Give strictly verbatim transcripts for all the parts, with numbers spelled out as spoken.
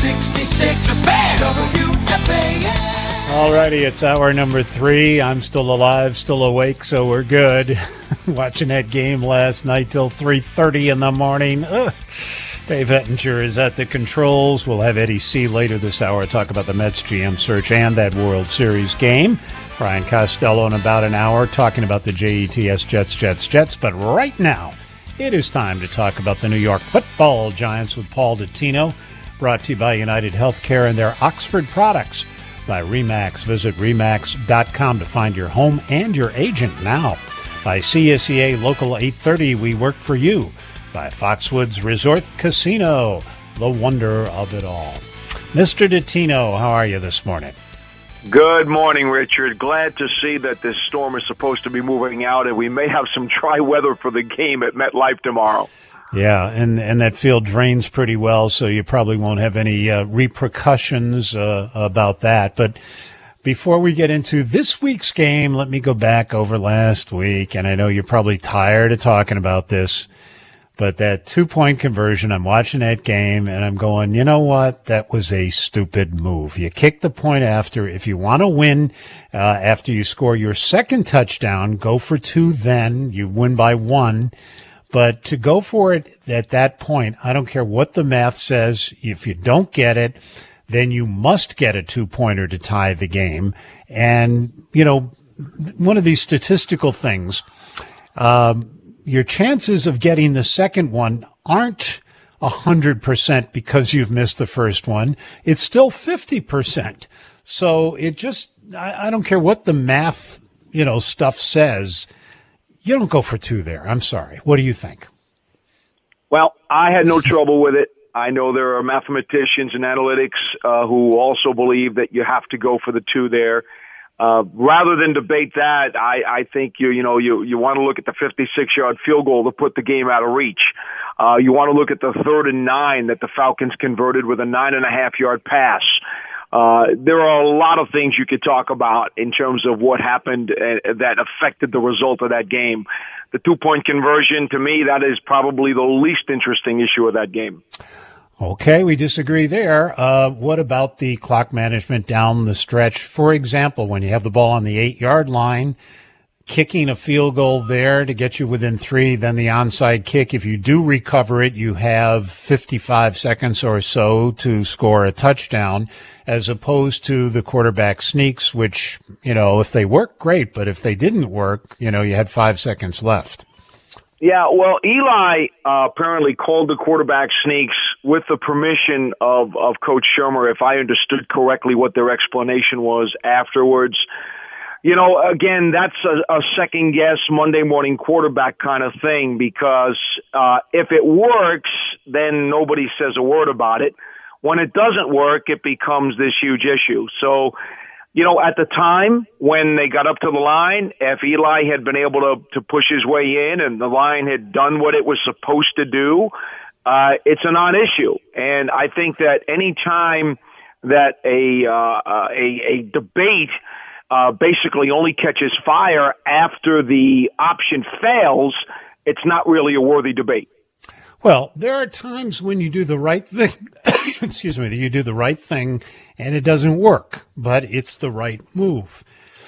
sixty-six W F A N. Alrighty, it's hour number three. I'm still alive, still awake, so we're good. Watching that game last night till three thirty in the morning. Ugh. Dave Ettinger is at the controls. We'll have Eddie C. later this hour talk about the Mets G M search and that World Series game. Brian Costello in about an hour talking about the J E T S Jets, Jets, Jets. But right now, it is time to talk about the New York Football Giants with Paul Dottino. Brought to you by United Healthcare and their Oxford products. By RE/MAX. Visit remax dot com to find your home and your agent now. By C S E A Local eight thirty, we work for you. By Foxwoods Resort Casino, the wonder of it all. Mister Dottino, how are you this morning? Good morning, Richard. Glad to see that this storm is supposed to be moving out, and we may have some dry weather for the game at MetLife tomorrow. Yeah, and, and that field drains pretty well, so you probably won't have any uh, repercussions uh, about that. But before we get into this week's game, let me go back over last week, and I know you're probably tired of talking about this, but that two-point conversion, I'm watching that game, and I'm going, you know what? That was a stupid move. You kick the point after. If you want to win uh, after you score your second touchdown, go for two then. You win by one. But to go for it at that point, I don't care what the math says. If you don't get it, then you must get a two-pointer to tie the game. And, you know, one of these statistical things, um, your chances of getting the second one aren't one hundred percent because you've missed the first one. It's still fifty percent. So it just, I, I don't care what the math, you know, stuff says. You don't go for two there. I'm sorry. What do you think? Well, I had no trouble with it. I know there are mathematicians and analytics uh, who also believe that you have to go for the two there. Uh, rather than debate that, I, I think you you know you, you want to look at the fifty-six yard field goal to put the game out of reach. Uh, you want to look at the third and nine that the Falcons converted with a nine and a half yard pass. Uh, there are a lot of things you could talk about in terms of what happened uh, that affected the result of that game. The two-point conversion, to me, that is probably the least interesting issue of that game. Okay, we disagree there. Uh, what about the clock management down the stretch? For example, when you have the ball on the eight-yard line, kicking a field goal there to get you within three, then the onside kick. If you do recover it, you have fifty-five seconds or so to score a touchdown, as opposed to the quarterback sneaks, which, you know, if they work, great, but if they didn't work, you know, you had five seconds left. Yeah, well, Eli uh, apparently called the quarterback sneaks with the permission of, of Coach Shermer, if I understood correctly what their explanation was afterwards. You know, again, that's a, a second-guess Monday morning quarterback kind of thing because uh, if it works, then nobody says a word about it. When it doesn't work, it becomes this huge issue. So, you know, at the time when they got up to the line, if Eli had been able to, to push his way in and the line had done what it was supposed to do, uh, it's a non-issue. And I think that any time that a, uh, a, a debate Uh, basically only catches fire after the option fails, it's not really a worthy debate. Well, there are times when you do the right thing, excuse me, that you do the right thing and it doesn't work, but it's the right move.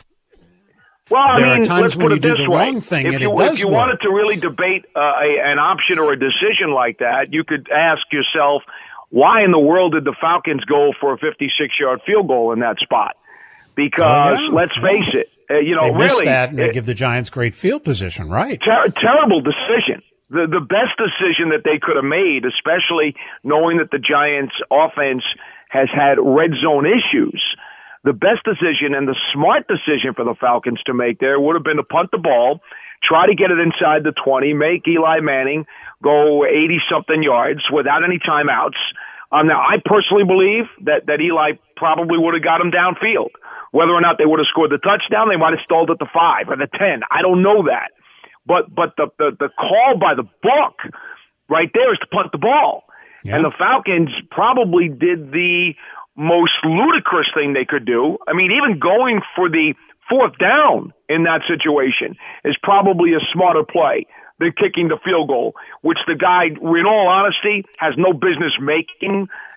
Well, I there mean, are times let's when put you it do this the way. wrong thing if and you, it does If you work. wanted to really debate uh, a, an option or a decision like that, you could ask yourself, why in the world did the Falcons go for a fifty-six yard field goal in that spot? Because, oh, yeah. let's face yeah. it, uh, you know, they really. that and they it, give the Giants great field position, right? Ter- terrible decision. The the best decision that they could have made, especially knowing that the Giants' offense has had red zone issues, the best decision and the smart decision for the Falcons to make there would have been to punt the ball, try to get it inside the twenty, make Eli Manning go eighty-something yards without any timeouts. Um, now, I personally believe that, that Eli probably would have got him downfield. Whether or not they would have scored the touchdown, they might have stalled at the five or the ten. I don't know that. But but the, the, the call by the book right there is to punt the ball. Yeah. And the Falcons probably did the most ludicrous thing they could do. I mean, even going for the fourth down in that situation is probably a smarter play than kicking the field goal, which the guy, in all honesty, has no business making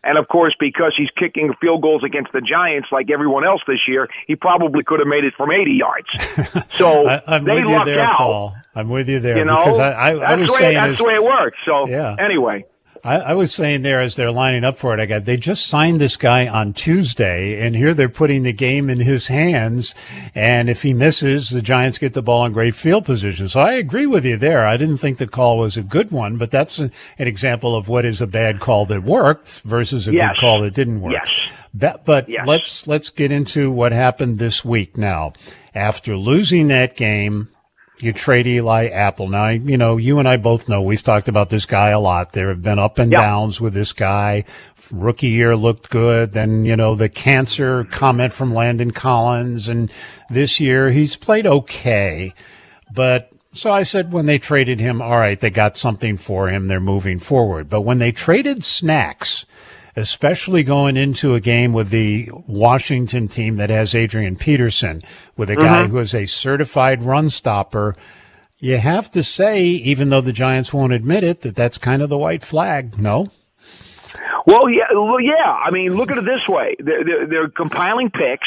And, of course, because he's kicking field goals against the Giants like everyone else this year, he probably could have made it from eighty yards. So I, I'm they with you lucked there, out. Paul. I'm with you there. You know, because I, I, I was the way, saying that's is, the way it works. So, yeah. anyway. I, I was saying there as they're lining up for it, I got, they just signed this guy on Tuesday, and here they're putting the game in his hands. And if he misses, the Giants get the ball in great field position. So I agree with you there. I didn't think the call was a good one, but that's a, an example of what is a bad call that worked versus a Yes. good call that didn't work. Yes. But, but Yes. let's, let's get into what happened this week now. After losing that game, you trade Eli Apple. Now, you know, you and I both know we've talked about this guy a lot. There have been up and Yep. downs with this guy. Rookie year looked good. Then, you know, the cancer comment from Landon Collins. And this year he's played okay. But so I said when they traded him, all right, they got something for him. They're moving forward. But when they traded Snacks, especially going into a game with the Washington team that has Adrian Peterson, with a guy Mm-hmm. who is a certified run stopper, you have to say, even though the Giants won't admit it, that that's kind of the white flag, no? Well, yeah, well, yeah. I mean, look at it this way: they're, they're, they're compiling picks,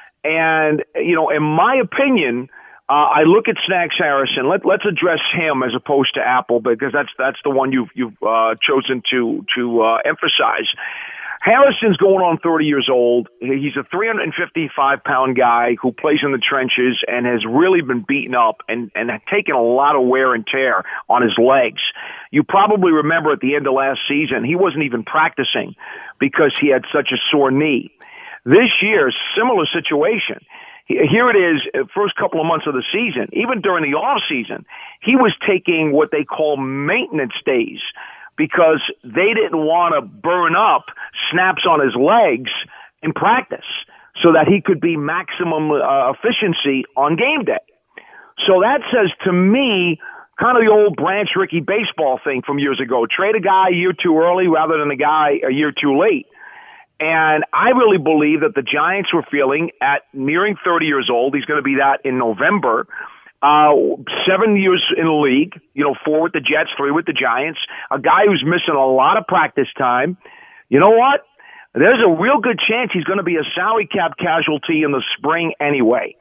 and you know, in my opinion, uh, I look at Snacks Harrison. Let, let's address him as opposed to Apple, because that's that's the one you've you've uh, chosen to to uh, emphasize. Harrison's going on thirty years old. He's a three hundred fifty-five pound guy who plays in the trenches and has really been beaten up and, and taken a lot of wear and tear on his legs. You probably remember at the end of last season, he wasn't even practicing because he had such a sore knee. This year, similar situation. Here it is, first couple of months of the season, even during the off season, he was taking what they call maintenance days, because they didn't want to burn up snaps on his legs in practice so that he could be maximum uh, efficiency on game day. So that says to me, kind of the old Branch Rickey baseball thing from years ago. Trade a guy a year too early rather than a guy a year too late. And I really believe that the Giants were feeling at nearing thirty years old, he's going to be that in November, Uh, seven years in the league, you know, four with the Jets, three with the Giants, a guy who's missing a lot of practice time. You know what? There's a real good chance he's going to be a salary cap casualty in the spring anyway.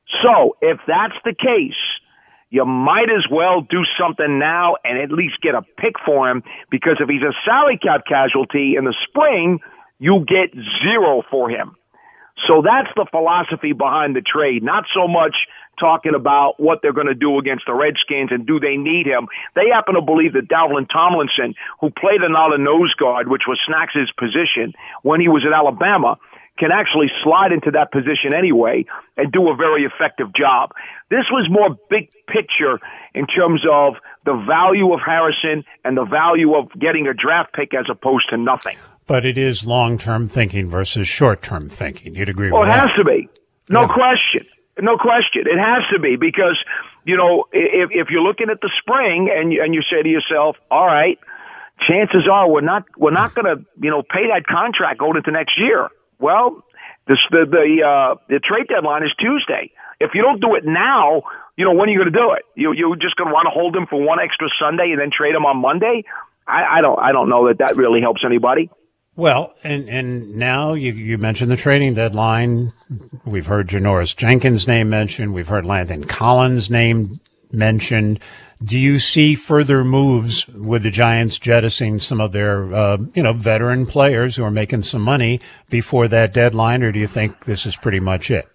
So if that's the case, you might as well do something now and at least get a pick for him, because if he's a salary cap casualty in the spring, you get zero for him. So that's the philosophy behind the trade, not so much talking about what they're going to do against the Redskins and do they need him. They happen to believe that Dalvin Tomlinson, who played another nose guard, which was Snacks' position when he was at Alabama, can actually slide into that position anyway and do a very effective job. This was more big picture in terms of the value of Harrison and the value of getting a draft pick as opposed to nothing. But it is long-term thinking versus short-term thinking. You'd agree Well, with it that? has to be. No Yeah. question. No question. It has to be, because, you know, if, if you're looking at the spring and you, and you say to yourself, all right, chances are we're not, we're not going to, you know, pay that contract going into next year. Well, this, the, the, uh, the trade deadline is Tuesday. If you don't do it now, you know, when are you going to do it? You, you're just going to want to hold him for one extra Sunday and then trade him on Monday? I, I don't, I don't know that that really helps anybody. Well, and, and now you, you mentioned the trading deadline. We've heard Janoris Jenkins' name mentioned. We've heard Landon Collins' name mentioned. Do you see further moves with the Giants jettisoning some of their, uh, you know, veteran players who are making some money before that deadline, or do you think this is pretty much it?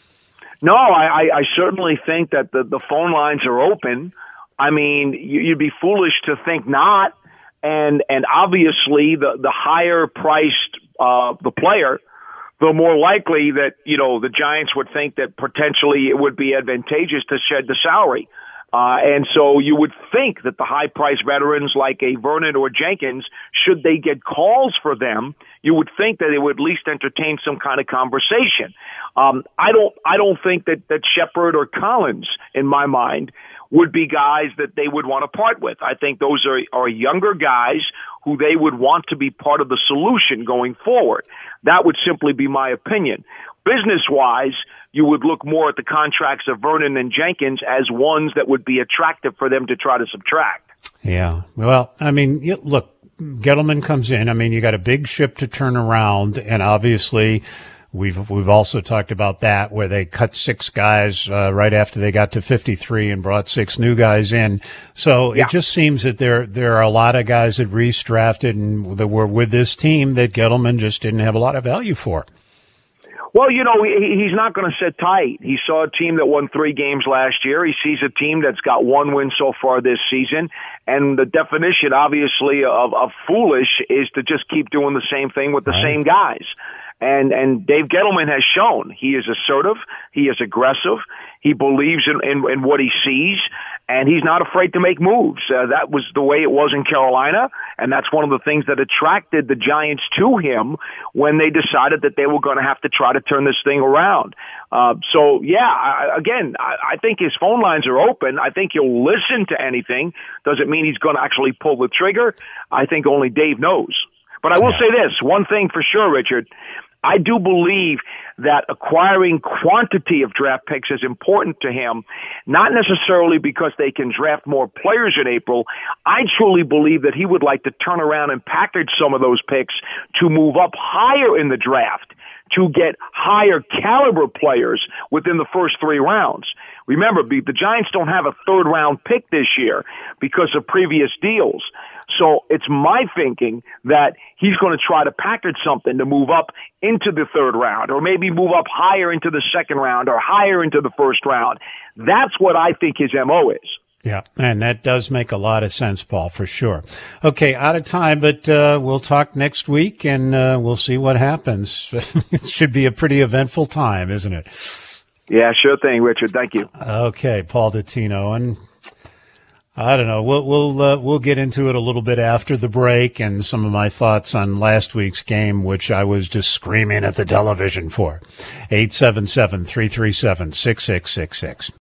No, I, I certainly think that the, the phone lines are open. I mean, you, you'd be foolish to think not. And and obviously, the, the higher priced uh, the player, the more likely that, you know, the Giants would think that potentially it would be advantageous to shed the salary. Uh, and so you would think that the high-priced veterans like a Vernon or Jenkins, should they get calls for them, you would think that they would at least entertain some kind of conversation. Um, I don't I don't think that, that Shepard or Collins, in my mind, would be guys that they would want to part with. I think those are, are younger guys who they would want to be part of the solution going forward. That would simply be my opinion. Business-wise, you would look more at the contracts of Vernon and Jenkins as ones that would be attractive for them to try to subtract. Yeah. Well, I mean, you- look, Gettleman comes in, I mean, you got a big ship to turn around, and obviously we've we've also talked about that, where they cut six guys uh, right after they got to fifty-three and brought six new guys in. So yeah. It just seems that there there are a lot of guys that Reese drafted and that were with this team that Gettleman just didn't have a lot of value for. Well, you know, he, he's not going to sit tight. He saw a team that won three games last year. He sees a team that's got one win so far this season. And the definition, obviously, of, of foolish is to just keep doing the same thing with the right. same guys. And and Dave Gettleman has shown he is assertive, he is aggressive, he believes in, in, in what he sees, and he's not afraid to make moves. Uh, that was the way it was in Carolina, and that's one of the things that attracted the Giants to him when they decided that they were going to have to try to turn this thing around. Uh, so, yeah, I, again, I, I think his phone lines are open. I think he'll listen to anything. Doesn't mean he's going to actually pull the trigger. I think only Dave knows. But I will yeah. say this, one thing for sure, Richard. I do believe that acquiring quantity of draft picks is important to him, not necessarily because they can draft more players in April. I truly believe that he would like to turn around and package some of those picks to move up higher in the draft, to get higher caliber players within the first three rounds. Remember, the Giants don't have a third round pick this year because of previous deals. So it's my thinking that he's going to try to package something to move up into the third round, or maybe move up higher into the second round or higher into the first round. That's what I think his M O is. Yeah, and that does make a lot of sense, Paul, for sure. Okay, out of time, but uh, we'll talk next week, and uh, we'll see what happens. It should be a pretty eventful time, isn't it? Yeah, sure thing, Richard. Thank you. Okay, Paul Dottino, and I don't know. We'll we'll uh, we'll get into it a little bit after the break, and some of my thoughts on last week's game, which I was just screaming at the television for. eight seven seven, three three seven, six six six six